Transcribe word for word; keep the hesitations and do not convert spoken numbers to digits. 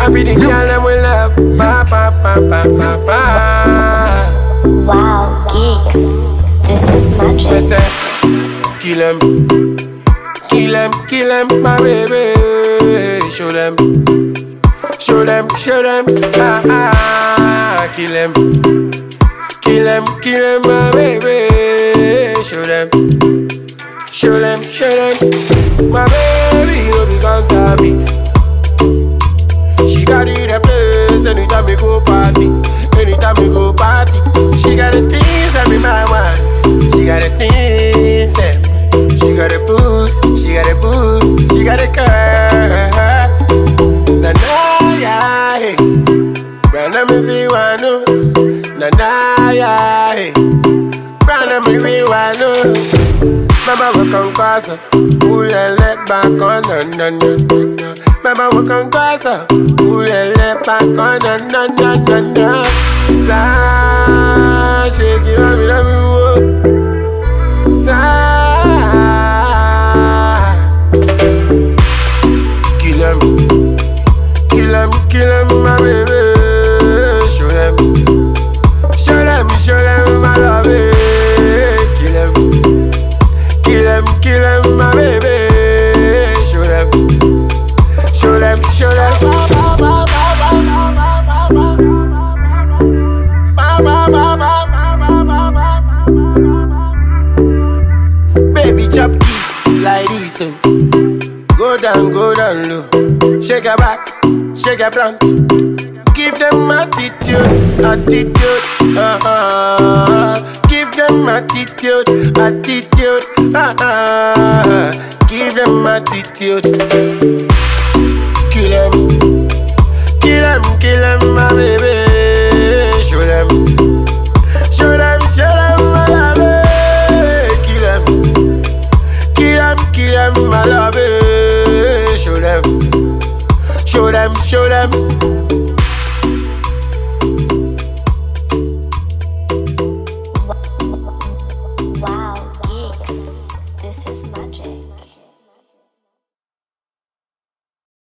Everything girl them will love. Pa pa pa pa pa pa. Wow, geeks, this is magic. Me say, kill them, kill them, kill them, my baby. Show them, show them, show them. Ah ah, kill them, kill them, kill them, my baby. Show them, show them, show them. My baby, you be counterfeit. She got it a place anytime we go party. Anytime we go party, she got the things that me my want. She got the things that. She got the boots, she got the boots, she got the curves. Na na ya hey, branda me be wano. Na na ya hey, branda me be wano. Mama we come casa, ooh la la back on na na na na. Mama we come casa, ooh la la back on na na na na na. Sa shake it up, it up, oh. Sa kill 'em, kill 'em, kill 'em, my baby. Show them, show them, show them, my love. Kill 'em, kill 'em, kill 'em, my baby. Show them, show them, show them. Baby chop kiss like this, so go down, go down low. Shake your back, shake your front. Give them attitude, attitude, uh-uh. Give them attitude, attitude, uh-uh. Give them attitude. Kill them, kill them, kill them, my baby. Show them, show them, show them, my love. Kill them, kill them, kill them, my love. Show them, show them, show them.